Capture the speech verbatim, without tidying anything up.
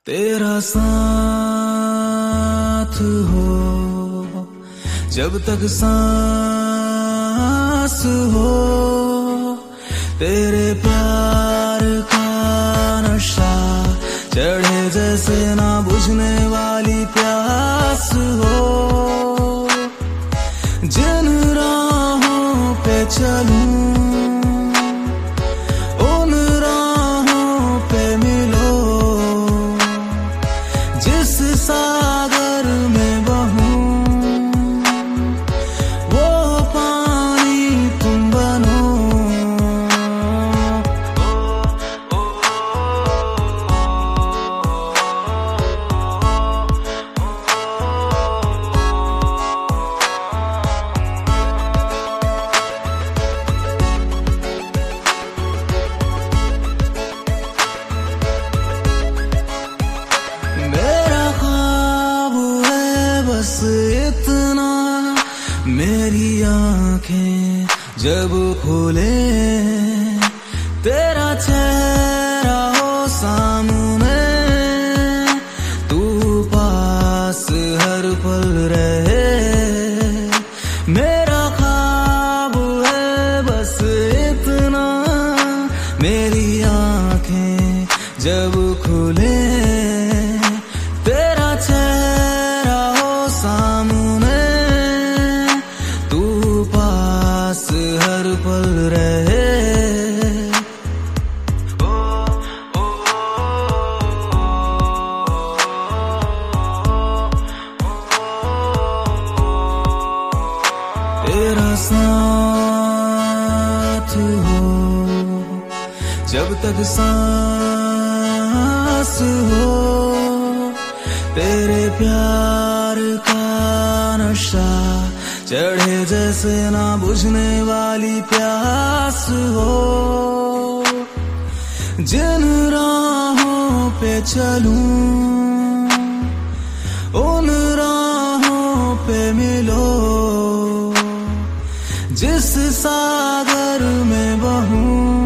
तेरा साथ हो जब तक सांस हो, तेरे प्यार का नशा चढ़े जैसे ना बुझने वाली प्यास हो। जिन राहों पे चलूं उन राहों पे मिलो, जिस सागर में बहूं वो पानी तुम बनो। मेरा ख्वाब है बस इतना, मेरी आंखें जब खुले तेरा चेहरा हो सामने, तू पास हर पल रहे। मेरा ख्वाब है बस इतना, मेरी आंखें जब खुले तेरा चेहरा हो सामने, तू पास हर पल रहे। तेरा साथ हो जब तक सांस हो, तेरे प्यार का नशा चढ़े जैसे ना बुझने वाली प्यास हो। जिन राहों पे चलूं उन राहों पे मिलो, जिस सागर में बहूं